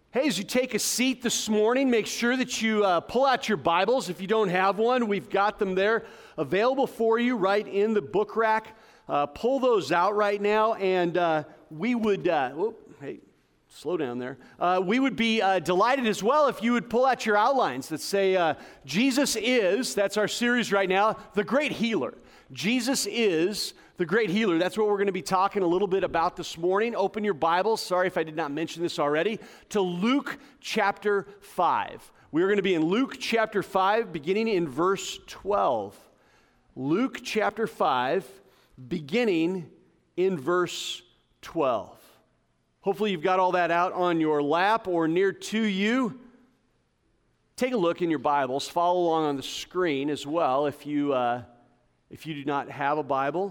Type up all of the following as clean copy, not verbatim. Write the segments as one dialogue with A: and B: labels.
A: Hey, as you take a seat this morning, make sure that you pull out your Bibles. If you don't have one, we've got them there available for you right in the book rack. Pull those out right now, and we would, hey, slow down there. We would be delighted as well if you would pull out your outlines that say, Jesus is, that's our series right now, the great healer. Jesus is the great healer. That's what we're going to be talking a little bit about this morning. Open your Bibles, sorry if I did not mention this already, to Luke chapter 5. We're going to be in Luke chapter 5, beginning in verse 12. Luke chapter 5, beginning in verse 12. Hopefully you've got all that out on your lap or near to you. Take a look in your Bibles. Follow along on the screen as well if you do not have a Bible.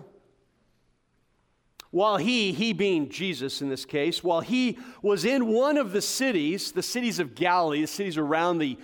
A: While he being Jesus in this case, while he was in one of the cities of Galilee, the cities around the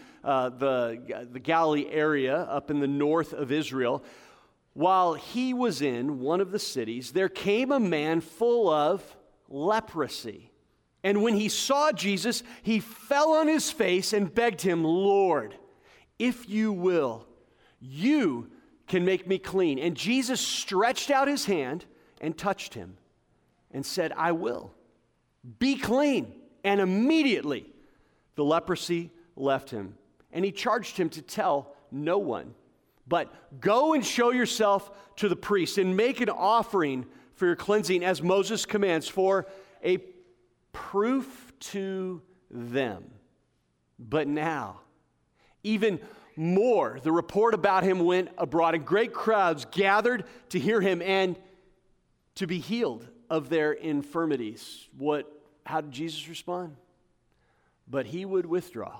A: Galilee area up in the north of Israel, while he was in one of the cities, there came a man full of leprosy. And when he saw Jesus, he fell on his face and begged him, "Lord, if you will, you can make me clean." And Jesus stretched out his hand and touched him and said, "I will. Be clean." And immediately the leprosy left him. And he charged him to tell no one, but go and show yourself to the priest and make an offering for your cleansing as Moses commands, for a proof to them. But now, even more, the report about him went abroad, and great crowds gathered to hear him and to be healed of their infirmities. How did Jesus respond? But he would withdraw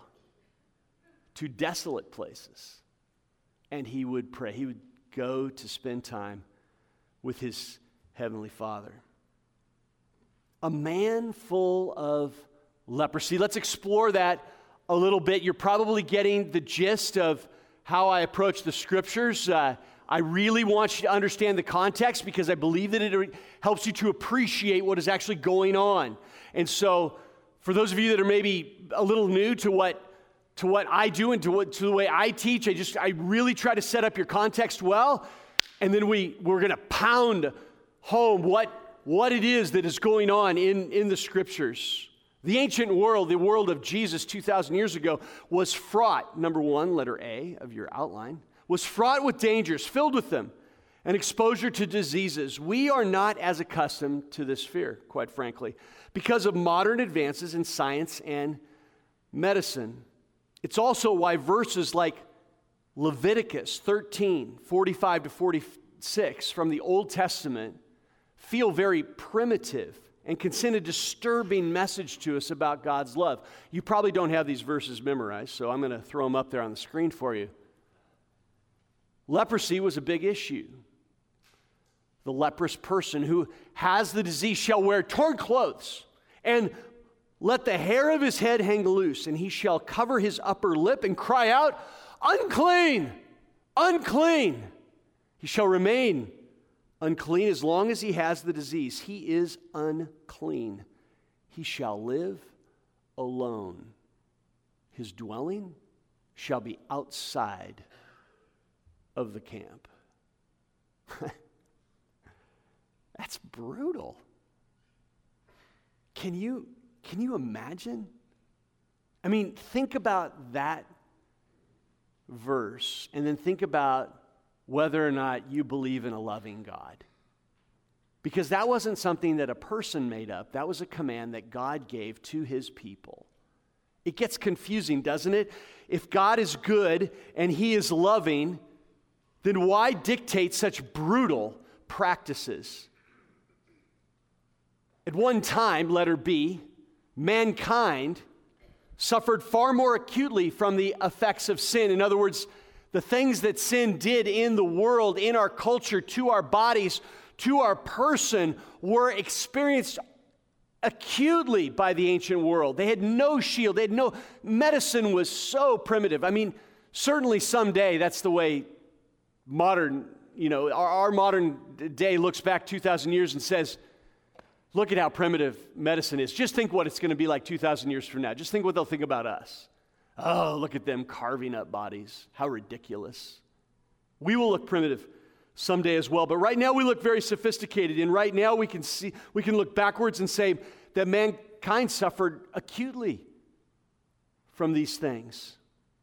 A: to desolate places, and he would pray. He would go to spend time with his heavenly Father. A man full of leprosy. Let's explore that a little bit. You're probably getting the gist of how I approach the scriptures. I really want you to understand the context because I believe that it helps you to appreciate what is actually going on. And so, for those of you that are maybe a little new to what I do and to the way I teach, I really try to set up your context well, and then we're going to pound home what it is that is going on in the scriptures. The ancient world, the world of Jesus 2,000 years ago, was fraught, number one, letter A of your outline, was fraught with dangers, filled with them, and exposure to diseases. We are not as accustomed to this fear, quite frankly, because of modern advances in science and medicine. It's also why verses like Leviticus 13, 45 to 46 from the Old Testament feel very primitive and can send a disturbing message to us about God's love. You probably don't have these verses memorized, so I'm going to throw them up there on the screen for you. Leprosy was a big issue. The leprous person who has the disease shall wear torn clothes and let the hair of his head hang loose, and he shall cover his upper lip and cry out, "Unclean! Unclean!" He shall remain unclean as long as he has the disease. He is unclean. He shall live alone. His dwelling shall be outside of the camp. That's brutal. Can you imagine? I mean, think about that verse and then think about whether or not you believe in a loving God. Because that wasn't something that a person made up. That was a command that God gave to his people. It gets confusing, doesn't it? If God is good and he is loving, then why dictate such brutal practices? At one time, letter B, mankind suffered far more acutely from the effects of sin. In other words, the things that sin did in the world, in our culture, to our bodies, to our person, were experienced acutely by the ancient world. They had no shield. Medicine was so primitive. I mean, certainly someday that's the way our modern day looks back 2,000 years and says, Look at how primitive medicine is. Just think what it's going to be like 2,000 years from now. Just think what they'll think about us. Oh, look at them carving up bodies. How ridiculous. We will look primitive someday as well. But right now we look very sophisticated. And right now we can look backwards and say that mankind suffered acutely from these things.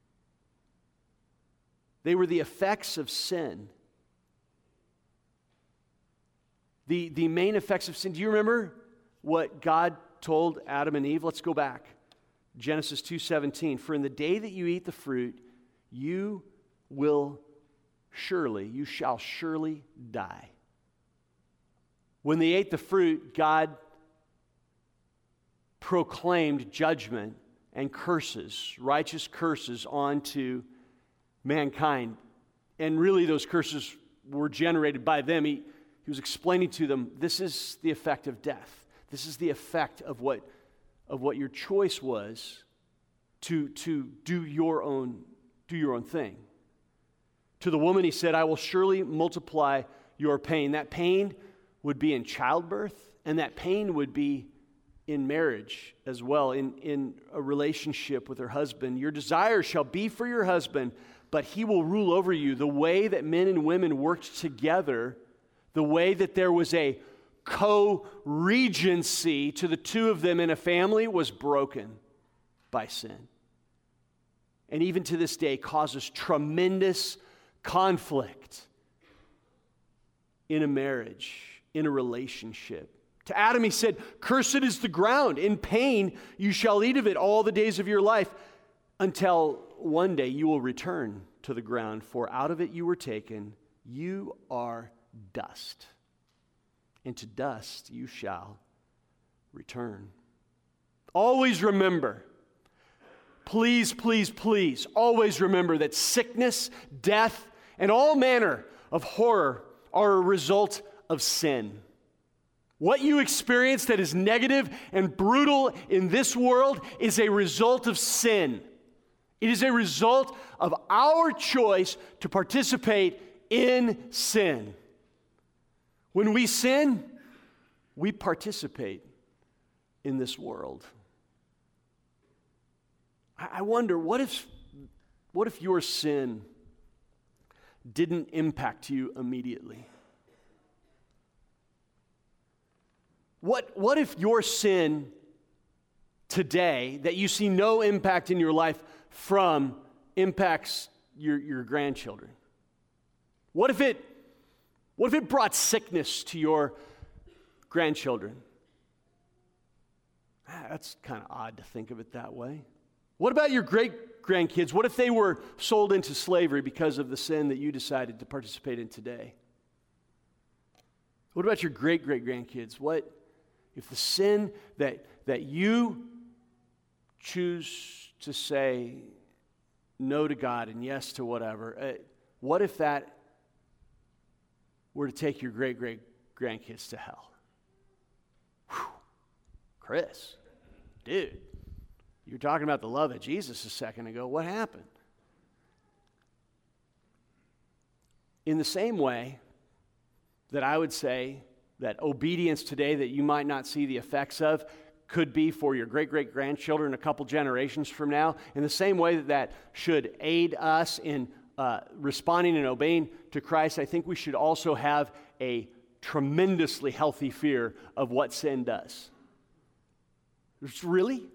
A: They were the effects of sin. The main effects of sin. Do you remember what God told Adam and Eve? Let's go back. Genesis 2:17. For in the day that you eat the fruit, you shall surely die. When they ate the fruit, God proclaimed judgment and curses, righteous curses onto mankind. And really those curses were generated by them. He was explaining to them, this is the effect of death. This is the effect of what your choice was to do your own thing. To the woman he said, I will surely multiply your pain. That pain would be in childbirth, and that pain would be in marriage as well, in a relationship with her husband. Your desire shall be for your husband, but he will rule over you. The way that men and women worked together, the way that there was a co-regency to the two of them in a family was broken by sin. And even to this day causes tremendous conflict in a marriage, in a relationship. To Adam he said, cursed is the ground. In pain you shall eat of it all the days of your life, until one day you will return to the ground, for out of it you were taken. You are dust, and to dust you shall return. Always remember, please, please, please, always remember that sickness, death, and all manner of horror are a result of sin. What you experience that is negative and brutal in this world is a result of sin. It is a result of our choice to participate in sin. When we sin, we participate in this world. I wonder, what if your sin didn't impact you immediately? What if your sin today, that you see no impact in your life from, impacts your grandchildren? What if it brought sickness to your grandchildren? That's kind of odd to think of it that way. What about your great-grandkids? What if they were sold into slavery because of the sin that you decided to participate in today? What about your great-great-grandkids? What if the sin that you choose to say no to God and yes to whatever, what if that were to take your great-great-grandkids to hell? Whew. Chris, dude, you were talking about the love of Jesus a second ago. What happened? In the same way that I would say that obedience today that you might not see the effects of could be for your great-great-grandchildren a couple generations from now, in the same way that should aid us in responding and obeying to Christ, I think we should also have a tremendously healthy fear of what sin does. Really?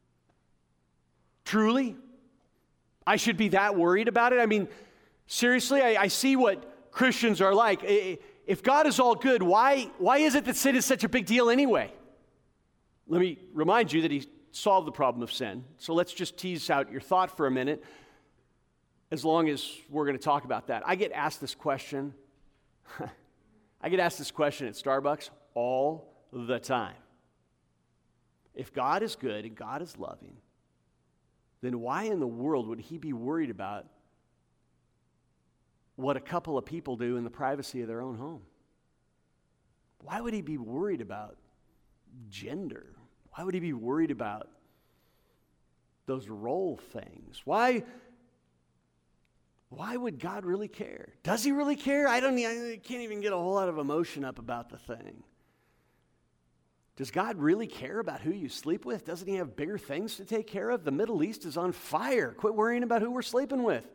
A: Truly? I should be that worried about it? I mean, seriously, I see what Christians are like. If God is all good, why is it that sin is such a big deal anyway? Let me remind you that he solved the problem of sin. So let's just tease out your thought for a minute, as long as we're going to talk about that. I get asked this question. I get asked this question at Starbucks all the time. If God is good and God is loving, then why in the world would he be worried about what a couple of people do in the privacy of their own home? Why would he be worried about gender? Why would he be worried about those role things? Why would God really care? Does he really care? I can't even get a whole lot of emotion up about the thing. Does God really care about who you sleep with? Doesn't he have bigger things to take care of? The Middle East is on fire. Quit worrying about who we're sleeping with.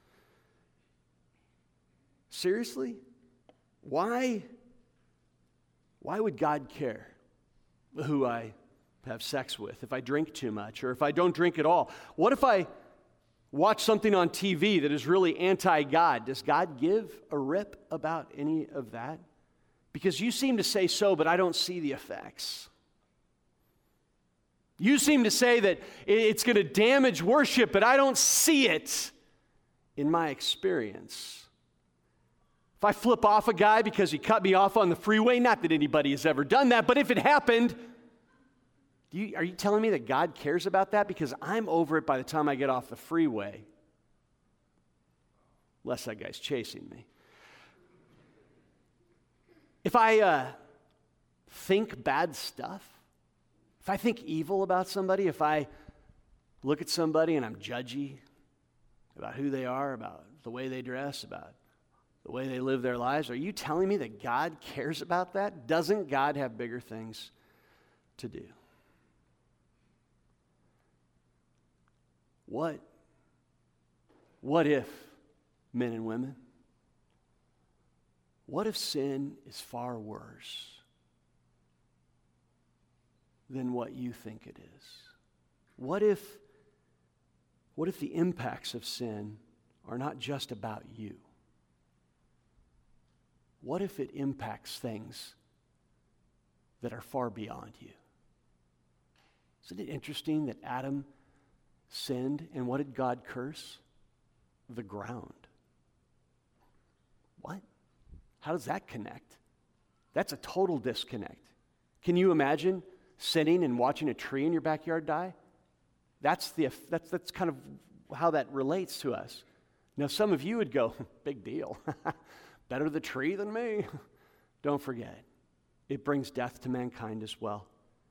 A: Seriously? Why would God care who I have sex with, if I drink too much, or if I don't drink at all? What if I watch something on TV that is really anti-God? Does God give a rip about any of that? Because you seem to say so, but I don't see the effects. You seem to say that it's going to damage worship, but I don't see it in my experience. If I flip off a guy because he cut me off on the freeway, not that anybody has ever done that, but if it happened, are you telling me that God cares about that? Because I'm over it by the time I get off the freeway. Unless that guy's chasing me. If I think bad stuff, if I think evil about somebody, if I look at somebody and I'm judgy about who they are, about the way they dress, about the way they live their lives, are you telling me that God cares about that? Doesn't God have bigger things to do? What if, men and women, what if sin is far worse than what you think it is? What if the impacts of sin are not just about you? What if it impacts things that are far beyond you? Isn't it interesting that Adam sinned, and what did God curse? The ground. What? How does that connect? That's a total disconnect. Can you imagine sitting and watching a tree in your backyard die? That's kind of how that relates to us. Now, some of you would go, big deal. Better the tree than me. Don't forget, it brings death to mankind as well.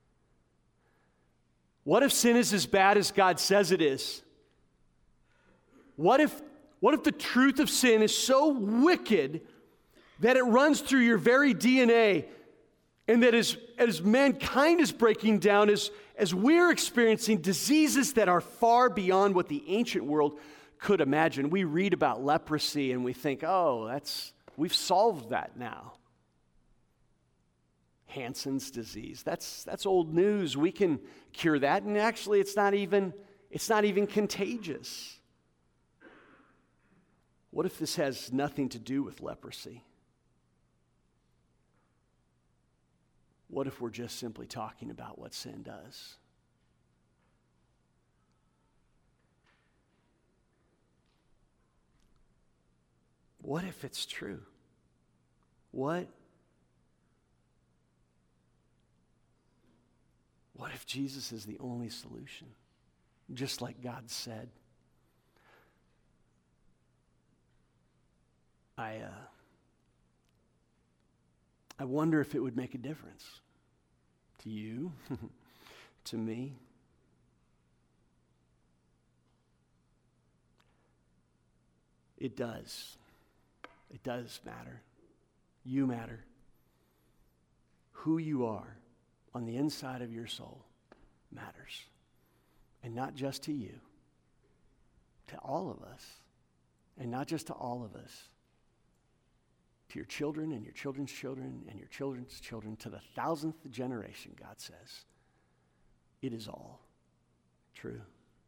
A: What if sin is as bad as God says it is? What if the truth of sin is so wicked that it runs through your very DNA, and that as mankind is breaking down, as we're experiencing diseases that are far beyond what the ancient world could imagine? We read about leprosy and we think, we've solved that now. Hansen's disease, that's old news. We can cure that, and actually it's not even contagious. What if this has nothing to do with leprosy? What if we're just simply talking about what sin does? What if it's true? What if Jesus is the only solution? Just like God said. I wonder if it would make a difference to you, to me. It does. It does matter. You matter. Who you are on the inside of your soul matters. And not just to you, to all of us. And not just to all of us, to your children and your children's children and your children's children, to the 1,000th generation, God says. It is all true.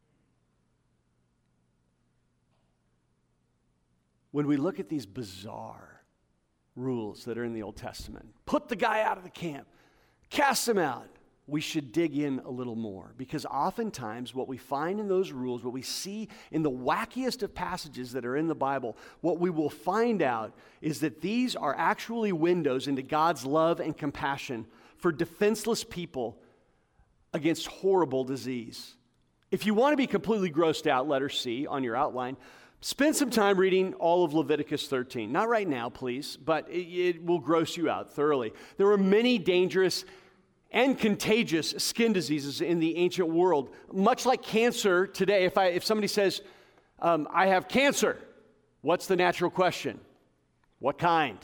A: When we look at these bizarre rules that are in the Old Testament, put the guy out of the camp, cast him out, we should dig in a little more, because oftentimes what we find in those rules, what we see in the wackiest of passages that are in the Bible, what we will find out is that these are actually windows into God's love and compassion for defenseless people against horrible disease. If you want to be completely grossed out, letter C on your outline, spend some time reading all of Leviticus 13. Not right now, please, but it will gross you out thoroughly. There were many dangerous and contagious skin diseases in the ancient world. Much like cancer today, if somebody says, I have cancer, what's the natural question? What kind?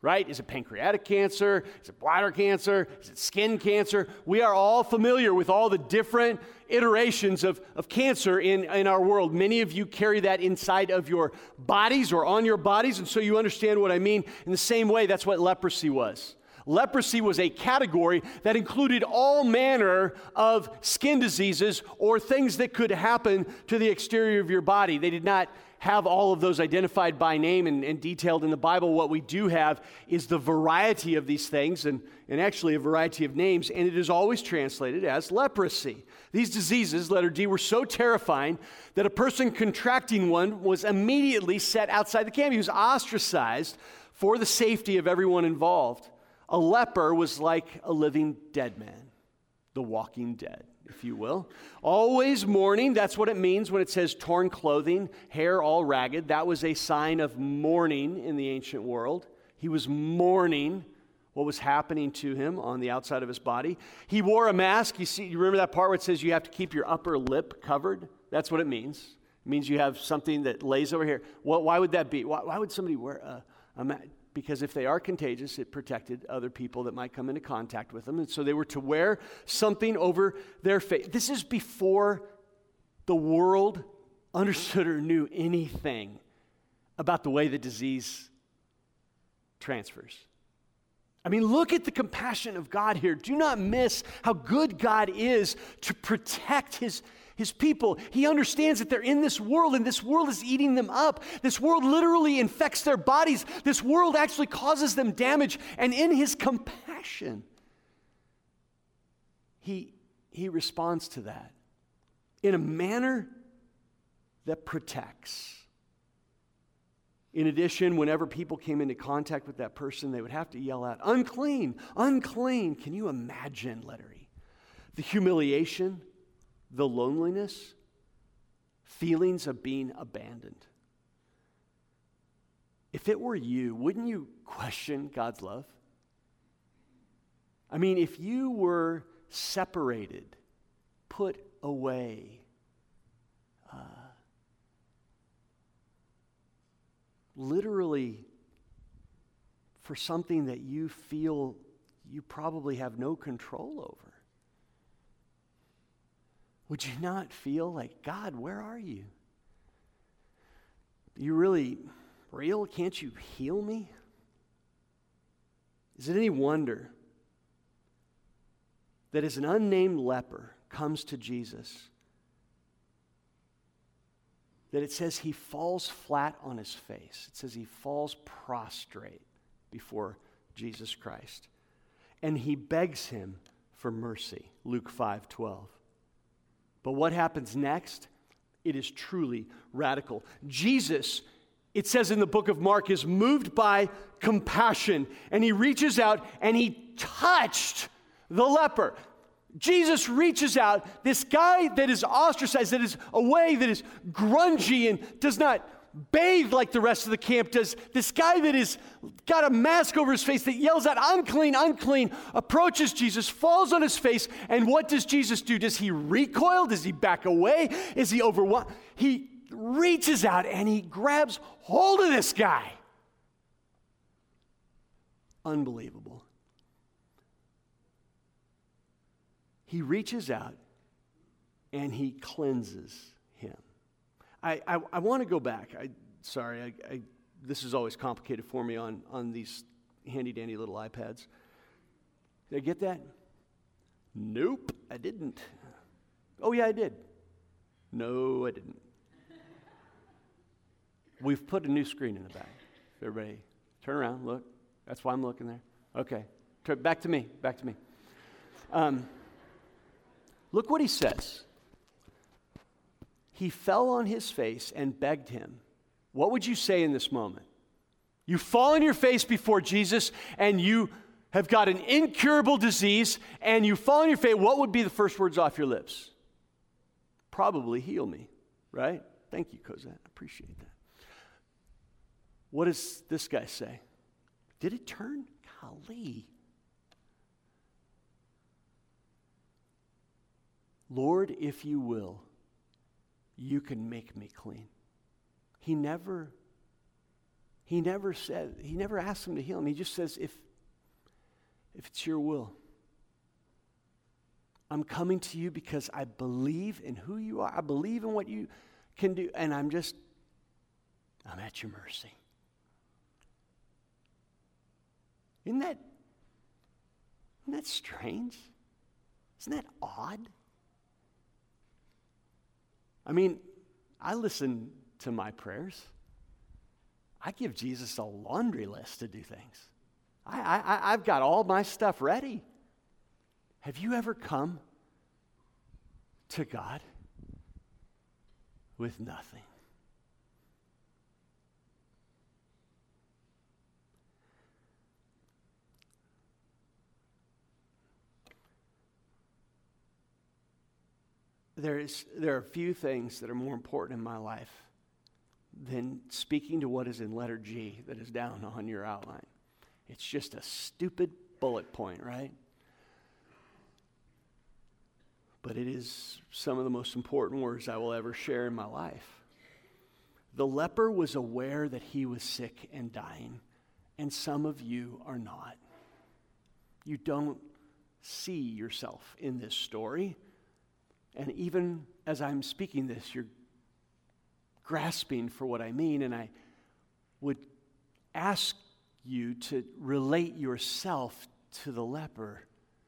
A: right? Is it pancreatic cancer? Is it bladder cancer? Is it skin cancer? We are all familiar with all the different iterations of cancer in our world. Many of you carry that inside of your bodies or on your bodies, and so you understand what I mean. In the same way, that's what leprosy was. Leprosy was a category that included all manner of skin diseases or things that could happen to the exterior of your body. They did not have all of those identified by name and detailed in the Bible. What we do have is the variety of these things and actually a variety of names, and it is always translated as leprosy. These diseases, letter D, were so terrifying that a person contracting one was immediately set outside the camp. He was ostracized for the safety of everyone involved. A leper was like a living dead man, the walking dead, if you will. Always mourning, that's what it means when it says torn clothing, hair all ragged. That was a sign of mourning in the ancient world. He was mourning what was happening to him on the outside of his body. He wore a mask. You remember that part where it says you have to keep your upper lip covered? That's what it means. It means you have something that lays over here. Why would that be? Why would somebody wear a mask? Because if they are contagious, it protected other people that might come into contact with them. And so they were to wear something over their face. This is before the world understood or knew anything about the way the disease transfers. I mean, look at the compassion of God here. Do not miss how good God is to protect his people. He understands that they're in this world, and this world is eating them up. This world literally infects their bodies. This world actually causes them damage. And in his compassion, he responds to that in a manner that protects. In addition, whenever people came into contact with that person, they would have to yell out, "Unclean, unclean." Can you imagine, Lettery? The humiliation, the loneliness, feelings of being abandoned. If it were you, wouldn't you question God's love? I mean, if you were separated, put away, literally for something that you feel you probably have no control over, would you not feel like, God, where are you? Are you really real? Can't you heal me? Is it any wonder that as an unnamed leper comes to Jesus, that it says he falls flat on his face. It says he falls prostrate before Jesus Christ. And he begs him for mercy, Luke 5:12. But what happens next? It is truly radical. Jesus, it says in the book of Mark, is moved by compassion, and he reaches out and he touched the leper. Jesus reaches out, this guy that is ostracized, that is away, that is grungy and does not bathe like the rest of the camp does. This guy that is got a mask over his face that yells out, "Unclean, unclean," approaches Jesus, falls on his face, and what does Jesus do? Does he recoil? Does he back away? Is he overwhelmed? He reaches out and he grabs hold of this guy. Unbelievable. He reaches out and he cleanses him. I want to go back. This is always complicated for me on these handy-dandy little iPads. Did I get that? Nope, I didn't. Oh, yeah, I did. No, I didn't. We've put a new screen in the back. Everybody, turn around, look. That's why I'm looking there. Okay, back to me. Look what he says. He fell on his face and begged him. What would you say in this moment? You fall on your face before Jesus and you have got an incurable disease and you fall on your face. What would be the first words off your lips? Probably, "Heal me," right? Thank you, Cosette. I appreciate that. What does this guy say? Did it turn? Golly. "Lord, if you will, you can make me clean." He never He never asked him to heal him. He just says, if it's your will, I'm coming to you because I believe in who you are. I believe in what you can do. And I'm at your mercy. Isn't that strange? Isn't that odd? I mean, I listen to my prayers. I give Jesus a laundry list to do things. I've got all my stuff ready. Have you ever come to God with nothing? There are few things that are more important in my life than speaking to what is in letter G that is down on your outline. It's just a stupid bullet point, right? But it is some of the most important words I will ever share in my life. The leper was aware that he was sick and dying, and some of you are not. You don't see yourself in this story. And even as I'm speaking this, you're grasping for what I mean, and I would ask you to relate yourself to the leper.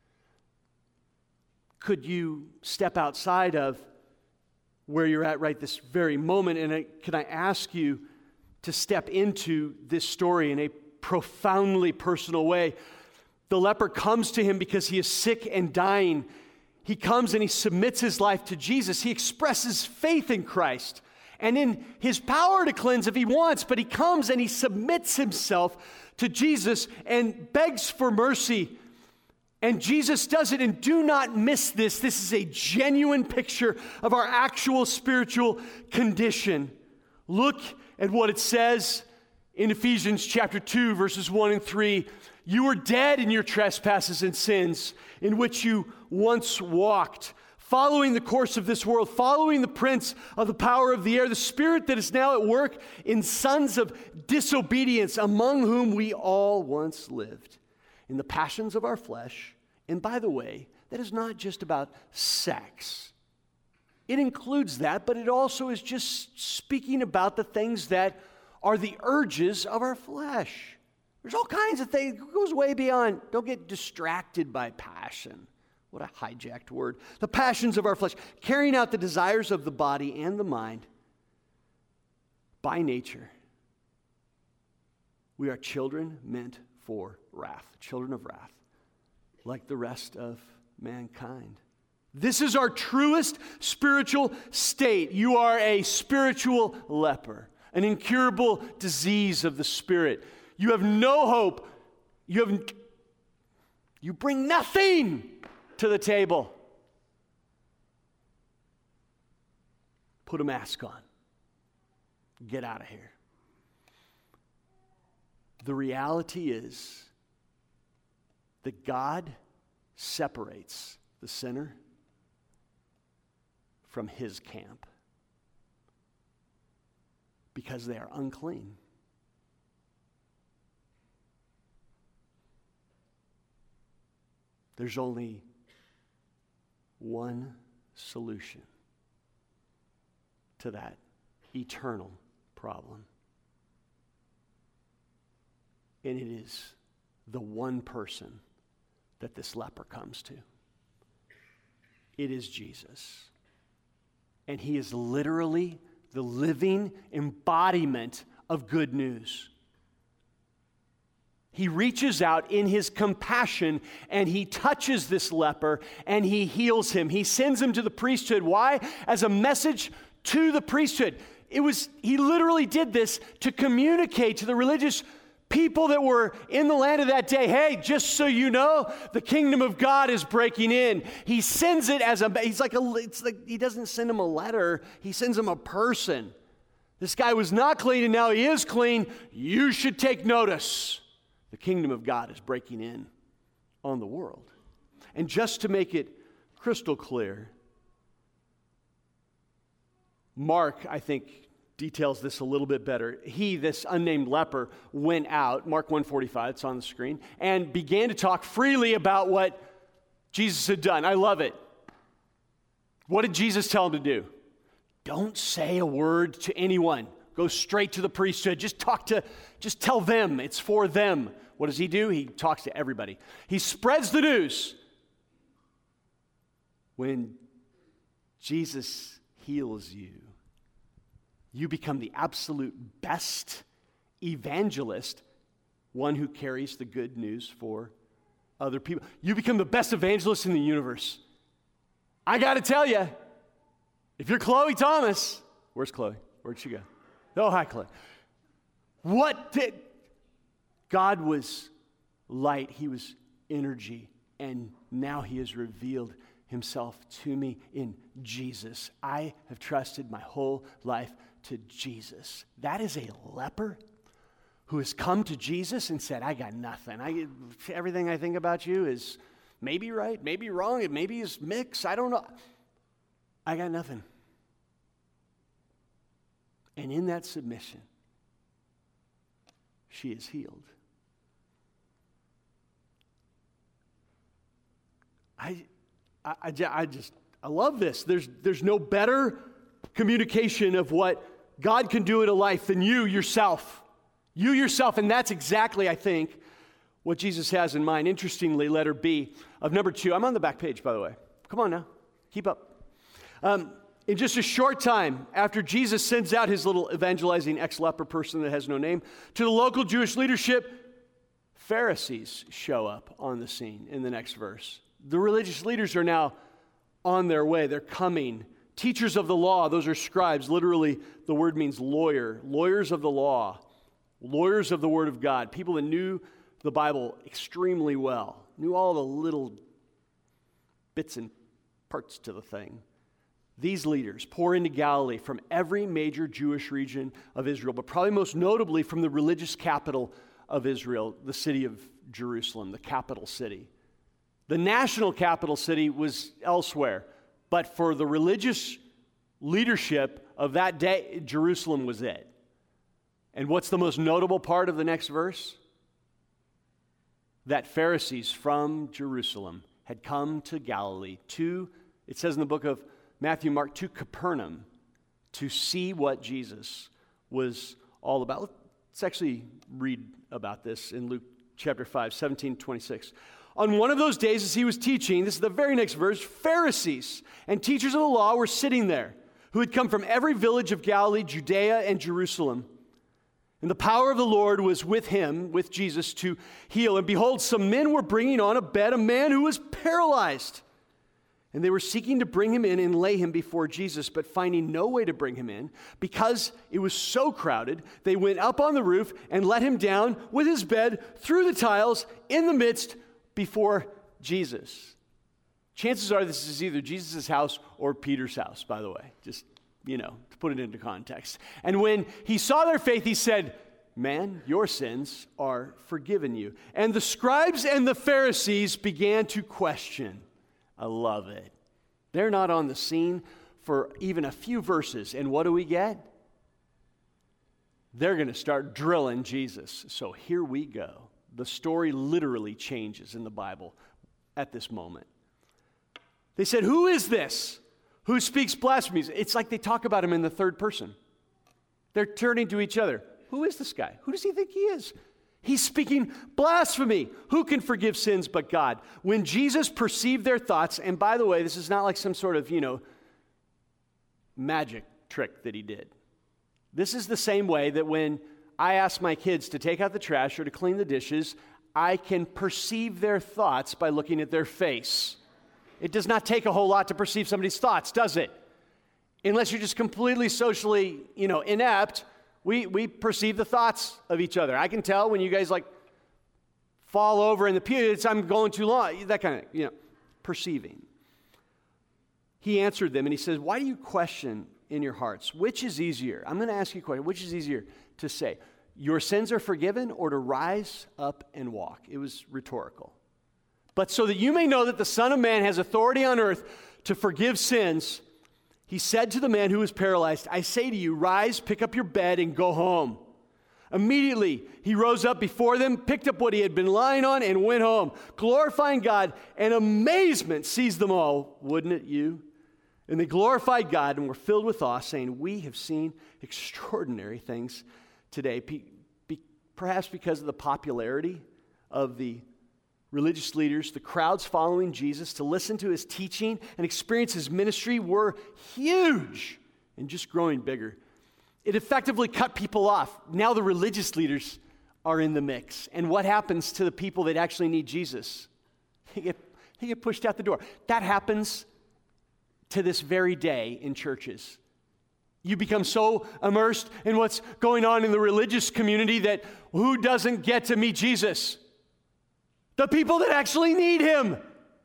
A: Could you step outside of where you're at right this very moment, and can I ask you to step into this story in a profoundly personal way? The leper comes to him because he is sick and dying. He comes and he submits his life to Jesus. He expresses faith in Christ and in his power to cleanse if he wants, but he comes and he submits himself to Jesus and begs for mercy. And Jesus does it, and do not miss this. This is a genuine picture of our actual spiritual condition. Look at what it says in Ephesians chapter 2, verses 1 and 3. You were dead in your trespasses and sins, in which you once walked, following the course of this world, following the prince of the power of the air, the spirit that is now at work in sons of disobedience, among whom we all once lived, in the passions of our flesh. And by the way, that is not just about sex. It includes that, but it also is just speaking about the things that are the urges of our flesh. There's all kinds of things. It goes way beyond. Don't get distracted by passion. What a hijacked word. The passions of our flesh, carrying out the desires of the body and the mind. By nature, we are children meant for wrath, children of wrath, like the rest of mankind. This is our truest spiritual state. You are a spiritual leper, an incurable disease of the spirit. You have no hope. You bring nothing to the table. Put a mask on. Get out of here. The reality is that God separates the sinner from his camp because they are unclean. There's only one solution to that eternal problem. And it is the one person that this leper comes to. It is Jesus. And he is literally the living embodiment of good news. He reaches out in his compassion and he touches this leper and he heals him. He sends him to the priesthood. Why? As a message to the priesthood. He literally did this to communicate to the religious people that were in the land of that day. Hey, just so you know, the kingdom of God is breaking in. He sends it as he doesn't send him a letter. He sends him a person. This guy was not clean and now he is clean. You should take notice. The kingdom of God is breaking in on the world. And just to make it crystal clear, Mark, I think, details this a little bit better. He, this unnamed leper, went out, Mark 1:45, it's on the screen, and began to talk freely about what Jesus had done. I love it. What did Jesus tell him to do? Don't say a word to anyone. Go straight to the priesthood. Just tell them. It's for them. What does he do? He talks to everybody. He spreads the news. When Jesus heals you, you become the absolute best evangelist, one who carries the good news for other people. You become the best evangelist in the universe. I got to tell you, if you're Chloe Thomas, where's Chloe? Where'd she go? Oh, hi, Chloe. God was light, he was energy, and now he has revealed himself to me in Jesus. I have trusted my whole life to Jesus. That is a leper who has come to Jesus and said, I got nothing. Everything I think about you is maybe right, maybe wrong, it maybe is mixed, I don't know. I got nothing. And in that submission, she is healed. I love this. There's no better communication of what God can do in a life than you yourself. You yourself, and that's exactly, I think, what Jesus has in mind. Interestingly, letter B of number 2. I'm on the back page, by the way. Come on now. Keep up. In just a short time after Jesus sends out his little evangelizing ex-leper person that has no name to the local Jewish leadership, Pharisees show up on the scene in the next verse. The religious leaders are now on their way. They're coming. Teachers of the law, those are scribes. Literally, the word means lawyer. Lawyers of the law. Lawyers of the Word of God. People that knew the Bible extremely well. Knew all the little bits and parts to the thing. These leaders pour into Galilee from every major Jewish region of Israel, but probably most notably from the religious capital of Israel, the city of Jerusalem, the capital city. The national capital city was elsewhere, but for the religious leadership of that day, Jerusalem was it. And what's the most notable part of the next verse? That Pharisees from Jerusalem had come to Galilee it says in the book of Matthew, Mark, to Capernaum to see what Jesus was all about. Let's actually read about this in Luke chapter 5, 17-26. On one of those days as he was teaching, this is the very next verse, Pharisees and teachers of the law were sitting there, who had come from every village of Galilee, Judea, and Jerusalem. And the power of the Lord was with him, with Jesus, to heal. And behold, some men were bringing on a bed a man who was paralyzed. And they were seeking to bring him in and lay him before Jesus, but finding no way to bring him in, because it was so crowded, they went up on the roof and let him down with his bed through the tiles in the midst before Jesus. Chances are this is either Jesus' house or Peter's house, by the way, just, to put it into context. And when he saw their faith, he said, "Man, your sins are forgiven you." And the scribes and the Pharisees began to question. I love it. They're not on the scene for even a few verses. And what do we get? They're going to start drilling Jesus. So here we go. The story literally changes in the Bible at this moment. They said, "Who is this who speaks blasphemies?" It's like they talk about him in the third person. They're turning to each other. Who is this guy? Who does he think he is? He's speaking blasphemy. Who can forgive sins but God? When Jesus perceived their thoughts, and by the way, this is not like some sort of, magic trick that he did. This is the same way that when I ask my kids to take out the trash or to clean the dishes, I can perceive their thoughts by looking at their face. It does not take a whole lot to perceive somebody's thoughts, does it? Unless you're just completely socially, inept. We perceive the thoughts of each other. I can tell when you guys fall over in the pew, I'm going too long. That kind of, perceiving. He answered them and he says, "Why do you question in your hearts? Which is easier?" I'm going to ask you a question. Which is easier to say, "Your sins are forgiven," or to rise up and walk? It was rhetorical. But so that you may know that the Son of Man has authority on earth to forgive sins, he said to the man who was paralyzed, I say to you, rise, pick up your bed, and go home. Immediately, he rose up before them, picked up what he had been lying on, and went home, glorifying God, and amazement seized them all. Wouldn't it you? And they glorified God and were filled with awe, saying, we have seen extraordinary things today. Perhaps because of the popularity of the religious leaders, the crowds following Jesus to listen to his teaching and experience his ministry were huge and just growing bigger. It effectively cut people off. Now the religious leaders are in the mix. And what happens to the people that actually need Jesus? They get pushed out the door. That happens to this very day in churches. You become so immersed in what's going on in the religious community that who doesn't get to meet Jesus? The people that actually need him.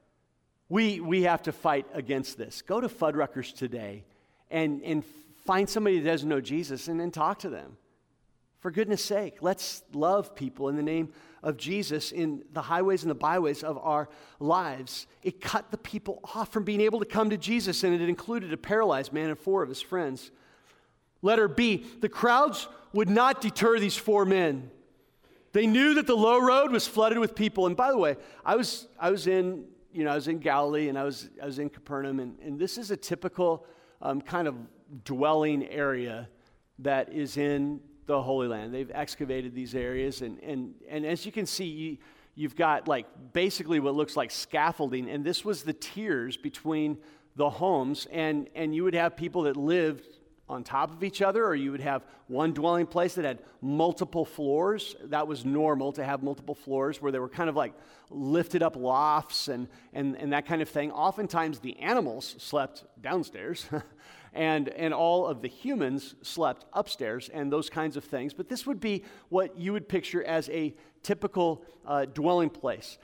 A: We have to fight against this. Go to Fuddruckers today and find somebody that doesn't know Jesus and then talk to them. For goodness sake, let's love people in the name of Jesus in the highways and the byways of our lives. It cut the people off from being able to come to Jesus, and it included a paralyzed man and 4 of his friends. Letter B, the crowds would not deter these 4 men. They knew that the low road was flooded with people. And by the way, I was in Galilee, and I was in Capernaum, and this is a typical kind of dwelling area that is in the Holy Land. They've excavated these areas, and as you can see, you've got like basically what looks like scaffolding, and this was the tiers between the homes, and you would have people that lived on top of each other, or you would have one dwelling place that had multiple floors. That was normal to have multiple floors where they were kind of like lifted up lofts and that kind of thing. Oftentimes the animals slept downstairs and all of the humans slept upstairs and those kinds of things. But this would be what you would picture as a typical dwelling place.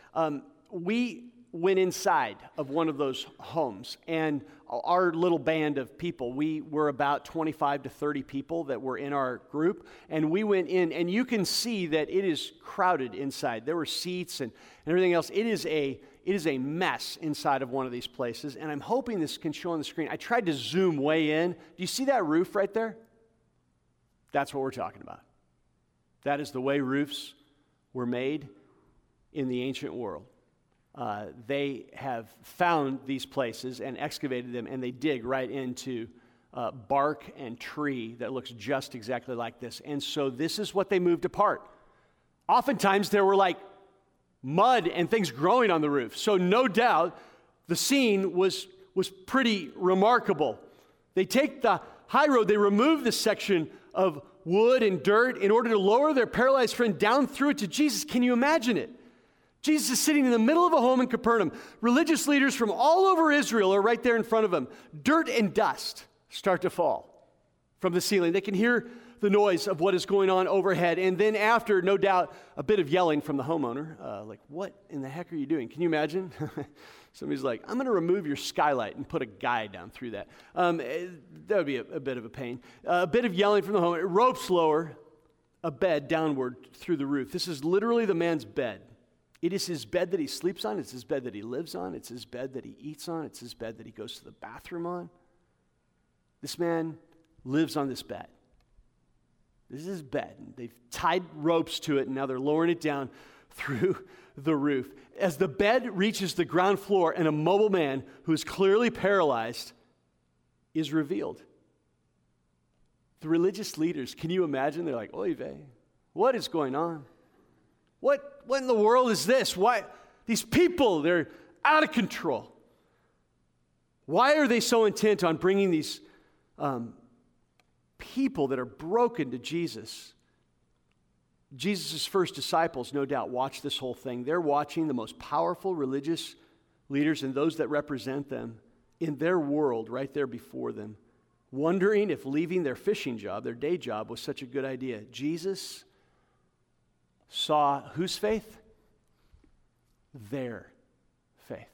A: We went inside of one of those homes, and our little band of people, we were about 25 to 30 people that were in our group, and we went in, and you can see that it is crowded inside. There were seats and everything else. It is a mess inside of one of these places, and I'm hoping this can show on the screen. I tried to zoom way in. Do you see that roof right there? That's what we're talking about. That is the way roofs were made in the ancient world. They have found these places and excavated them, and they dig right into bark and tree that looks just exactly like this. And so this is what they moved apart. Oftentimes there were like mud and things growing on the roof. So no doubt the scene was pretty remarkable. They take the high road, they remove this section of wood and dirt in order to lower their paralyzed friend down through it to Jesus. Can you imagine it? Jesus is sitting in the middle of a home in Capernaum. Religious leaders from all over Israel are right there in front of him. Dirt and dust start to fall from the ceiling. They can hear the noise of what is going on overhead. And then after, no doubt, a bit of yelling from the homeowner. Like, what in the heck are you doing? Can you imagine? Somebody's like, I'm going to remove your skylight and put a guy down through that. That would be a bit of a pain. A bit of yelling from the homeowner. Ropes lower a bed downward through the roof. This is literally the man's bed. It is his bed that he sleeps on. It's his bed that he lives on. It's his bed that he eats on. It's his bed that he goes to the bathroom on. This man lives on this bed. This is his bed. They've tied ropes to it, and now they're lowering it down through the roof. As the bed reaches the ground floor, and a mobile man who is clearly paralyzed is revealed. The religious leaders, can you imagine? They're like, oy vey, what is going on? What in the world is this? Why? These people, they're out of control. Why are they so intent on bringing these people that are broken to Jesus? Jesus' first disciples, no doubt, watched this whole thing. They're watching the most powerful religious leaders and those that represent them in their world right there before them, wondering if leaving their fishing job, their day job, was such a good idea. Jesus saw whose faith? Their faith.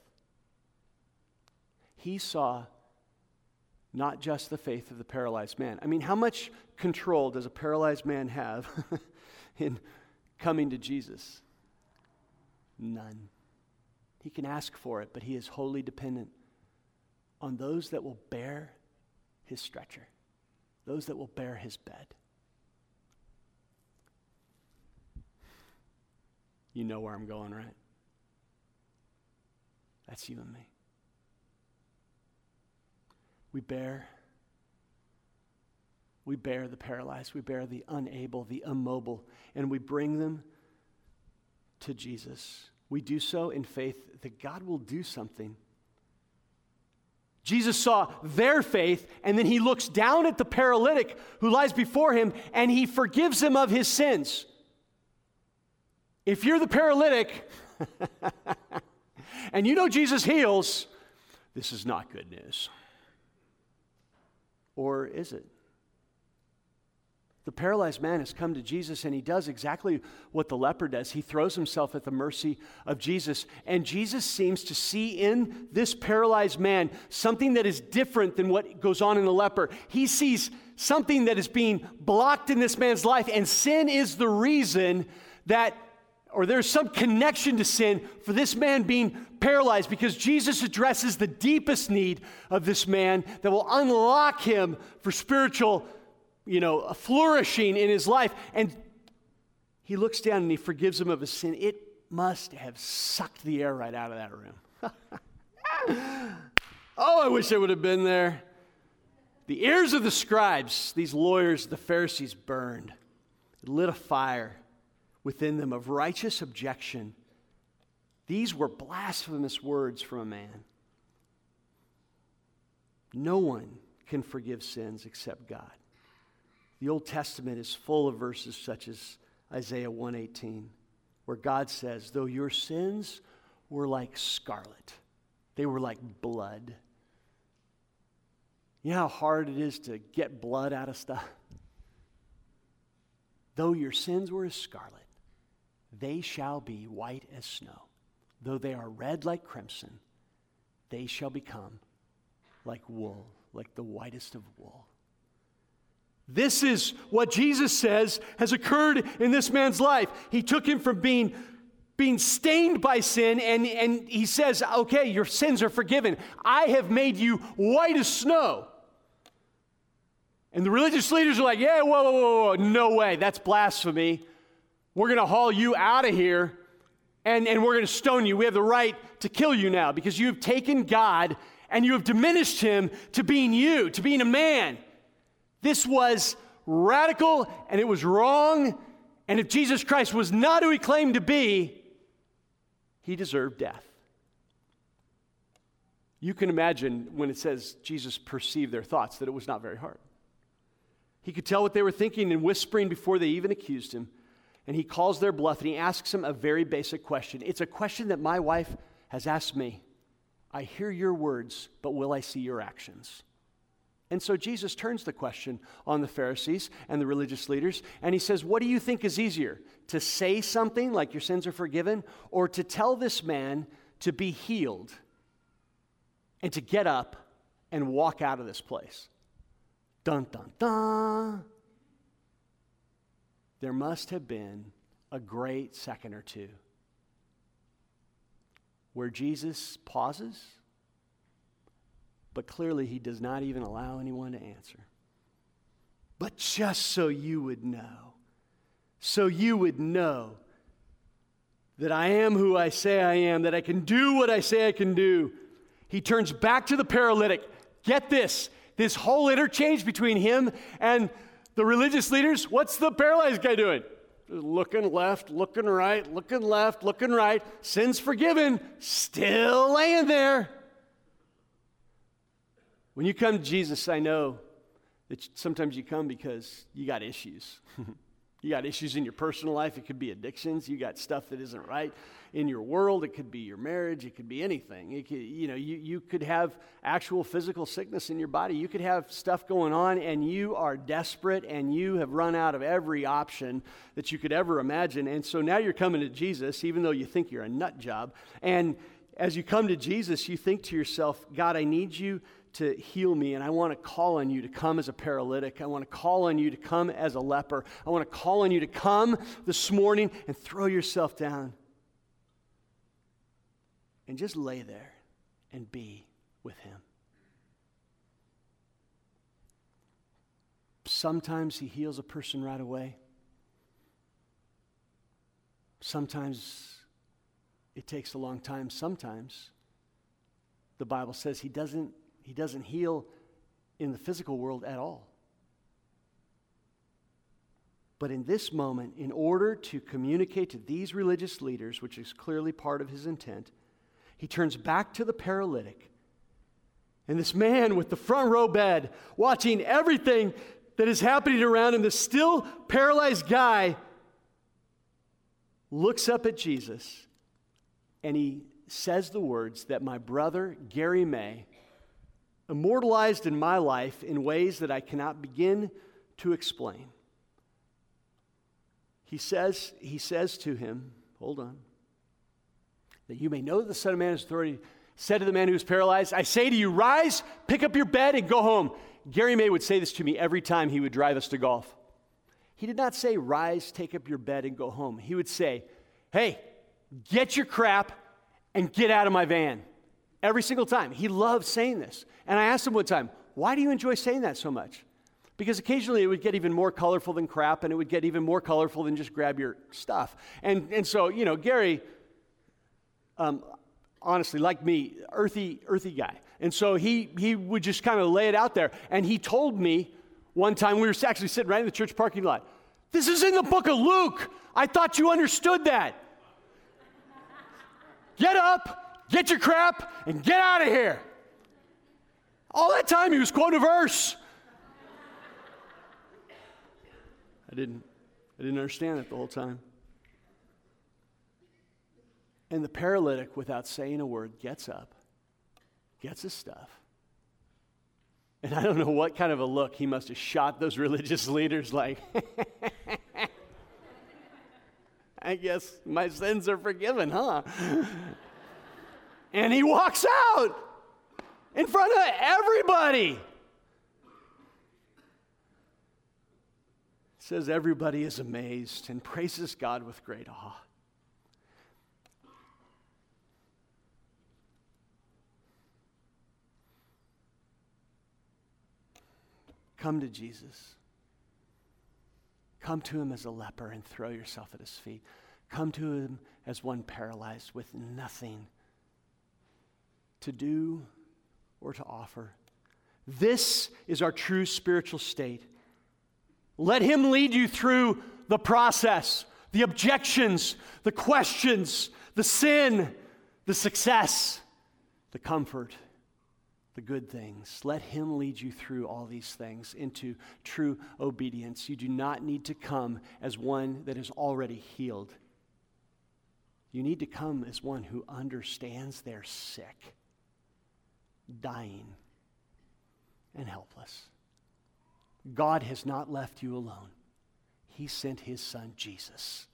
A: He saw not just the faith of the paralyzed man. I mean, how much control does a paralyzed man have in coming to Jesus? None. He can ask for it, but he is wholly dependent on those that will bear his stretcher, those that will bear his bed. You know where I'm going, right? That's you and me. We bear the paralyzed, we bear the unable, the immobile, and we bring them to Jesus. We do so in faith that God will do something. Jesus saw their faith, and then he looks down at the paralytic who lies before him, and he forgives him of his sins. If you're the paralytic, and you know Jesus heals, this is not good news. Or is it? The paralyzed man has come to Jesus, and he does exactly what the leper does. He throws himself at the mercy of Jesus, and Jesus seems to see in this paralyzed man something that is different than what goes on in the leper. He sees something that is being blocked in this man's life, and sin is the reason that, or there's some connection to sin for this man being paralyzed, because Jesus addresses the deepest need of this man that will unlock him for spiritual a flourishing in his life. And he looks down and he forgives him of his sin. It must have sucked the air right out of that room. Oh, I wish I would have been there. The ears of the scribes, these lawyers, the Pharisees, burned. It lit a fire within them of righteous objection. These were blasphemous words from a man. No one can forgive sins except God. The Old Testament is full of verses such as Isaiah 1:18, where God says, though your sins were like scarlet, they were like blood. You know how hard it is to get blood out of stuff? Though your sins were as scarlet, they shall be white as snow. Though they are red like crimson, they shall become like wool, like the whitest of wool. This is what Jesus says has occurred in this man's life. He took him from being stained by sin, and he says, okay, your sins are forgiven. I have made you white as snow. And the religious leaders are like, yeah, whoa, no way, that's blasphemy. We're going to haul you out of here, and we're going to stone you. We have the right to kill you now because you have taken God and you have diminished him to being you, to being a man. This was radical, and it was wrong, and if Jesus Christ was not who he claimed to be, he deserved death. You can imagine when it says Jesus perceived their thoughts that it was not very hard. He could tell what they were thinking and whispering before they even accused him, and he calls their bluff, and he asks them a very basic question. It's a question that my wife has asked me. I hear your words, but will I see your actions? And so Jesus turns the question on the Pharisees and the religious leaders, and he says, what do you think is easier, to say something like your sins are forgiven, or to tell this man to be healed and to get up and walk out of this place? Dun, dun, dun. There must have been a great second or two where Jesus pauses, but clearly he does not even allow anyone to answer. But just so you would know that I am who I say I am, that I can do what I say I can do, he turns back to the paralytic. Get this whole interchange between him and the religious leaders, what's the paralyzed guy doing? Looking left, looking right, looking left, looking right, sins forgiven, still laying there. When you come to Jesus, I know that sometimes you come because you got issues. You got issues in your personal life. It could be addictions. You got stuff that isn't right in your world. It could be your marriage. It could be anything. You could have actual physical sickness in your body. You could have stuff going on, and you are desperate, and you have run out of every option that you could ever imagine. And so now you're coming to Jesus, even though you think you're a nut job. And as you come to Jesus, you think to yourself, God, I need you to heal me, and I want to call on you to come as a paralytic. I want to call on you to come as a leper. I want to call on you to come this morning and throw yourself down and just lay there and be with him. sometimes he heals a person right away. Sometimes it takes a long time. Sometimes the Bible says he doesn't heal in the physical world at all. But in this moment, in order to communicate to these religious leaders, which is clearly part of his intent, he turns back to the paralytic. And this man with the front row bed, watching everything that is happening around him, this still paralyzed guy, looks up at Jesus and he says the words that my brother Gary May immortalized in my life in ways that I cannot begin to explain. He says to him, hold on, that you may know that the Son of Man has authority, said to the man who was paralyzed, I say to you, rise, pick up your bed, and go home. Gary May would say this to me every time he would drive us to golf. He did not say, rise, take up your bed, and go home. He would say, hey, get your crap and get out of my van. Every single time. He loved saying this. And I asked him one time, why do you enjoy saying that so much? Because occasionally it would get even more colorful than crap, and it would get even more colorful than just grab your stuff. And so, Gary, honestly, like me, earthy guy. And so he would just kind of lay it out there. And he told me one time, we were actually sitting right in the church parking lot, this is in the book of Luke. I thought you understood that. Get up, get your crap, and get out of here. All that time he was quoting a verse. I didn't understand it the whole time. And the paralytic, without saying a word, gets up, gets his stuff. And I don't know what kind of a look he must have shot those religious leaders like, I guess my sins are forgiven, huh? And he walks out in front of everybody. It says everybody is amazed and praises God with great awe. Come to Jesus. Come to him as a leper and throw yourself at his feet. Come to him as one paralyzed with nothing to do or to offer. This is our true spiritual state. Let him lead you through the process, the objections, the questions, the sin, the success, the comfort, the good things. Let him lead you through all these things into true obedience. You do not need to come as one that is already healed. You need to come as one who understands they're sick, dying, and helpless. God has not left you alone. He sent his son, Jesus.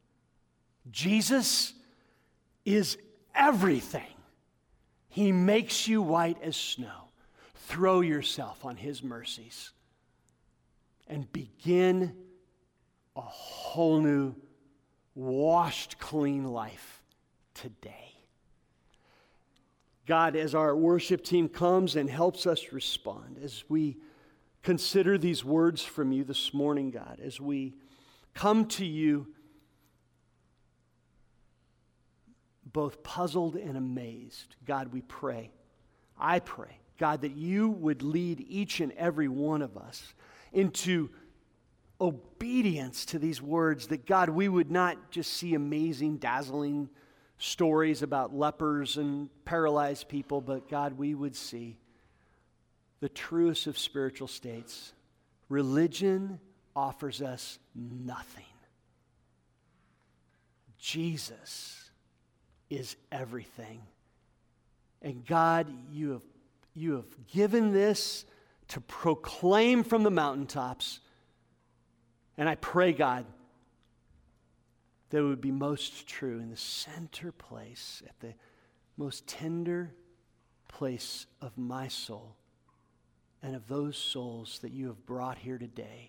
A: Jesus is everything. He makes you white as snow. Throw yourself on his mercies and begin a whole new, washed clean life today. God, as our worship team comes and helps us respond, as we consider these words from you this morning, God, as we come to you both puzzled and amazed, God, we pray, I pray, God, that you would lead each and every one of us into obedience to these words, that, God, we would not just see amazing, dazzling stories about lepers and paralyzed people, but, God, we would see the truest of spiritual states. Religion offers us nothing. Jesus is everything. And God, you have given this to proclaim from the mountaintops. And I pray, God, that it would be most true in the center place, at the most tender place of my soul and of those souls that you have brought here today,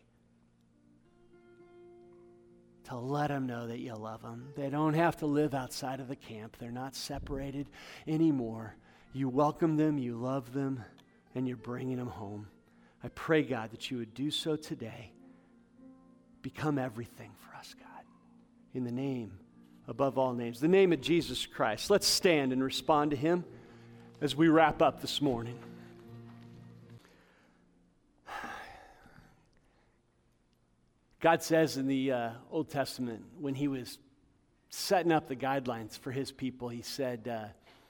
A: to let them know that you love them. They don't have to live outside of the camp. They're not separated anymore. You welcome them, you love them, and you're bringing them home. I pray, God, that you would do so today. Become everything for us, God. In the name above all names, the name of Jesus Christ. Let's stand and respond to him as we wrap up this morning. God says in the Old Testament, when he was setting up the guidelines for his people, he said,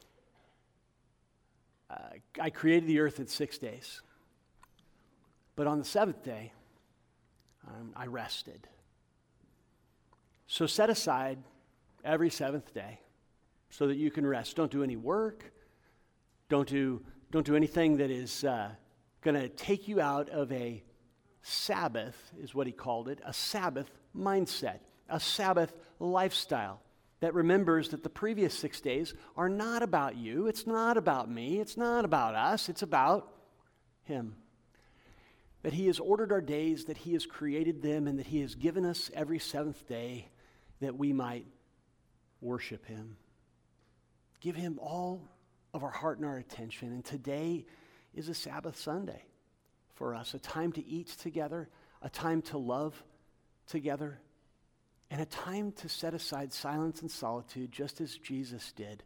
A: I created the earth in 6 days, but on the seventh day, I rested. So set aside every seventh day so that you can rest. Don't do any work. Don't do anything that is going to take you out of a Sabbath, is what he called it, a Sabbath mindset, a Sabbath lifestyle that remembers that the previous 6 days are not about you, it's not about me, it's not about us, it's about him. That he has ordered our days, that he has created them, and that he has given us every seventh day that we might worship him. Give him all of our heart and our attention. And today is a Sabbath Sunday for us, a time to eat together, a time to love together, and a time to set aside silence and solitude just as Jesus did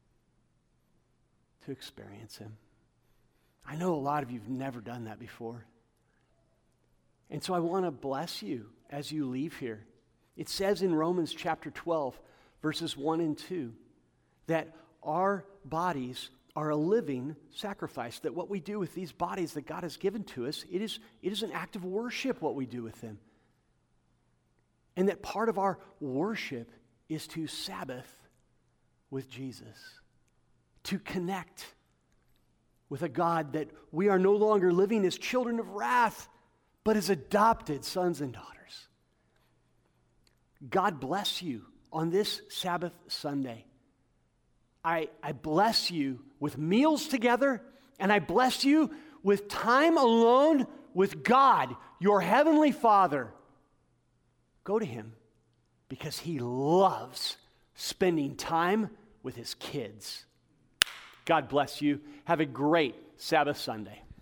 A: to experience him. I know a lot of you have never done that before. And so I want to bless you as you leave here. It says in Romans chapter 12, verses 1 and 2, that our bodies are a living sacrifice, that what we do with these bodies that God has given to us, it is an act of worship what we do with them. And that part of our worship is to Sabbath with Jesus, to connect with a God that we are no longer living as children of wrath, but as adopted sons and daughters. God bless you on this Sabbath Sunday. I bless you with meals together, and I bless you with time alone with God, your heavenly Father. Go to him because he loves spending time with his kids. God bless you. Have a great Sabbath Sunday.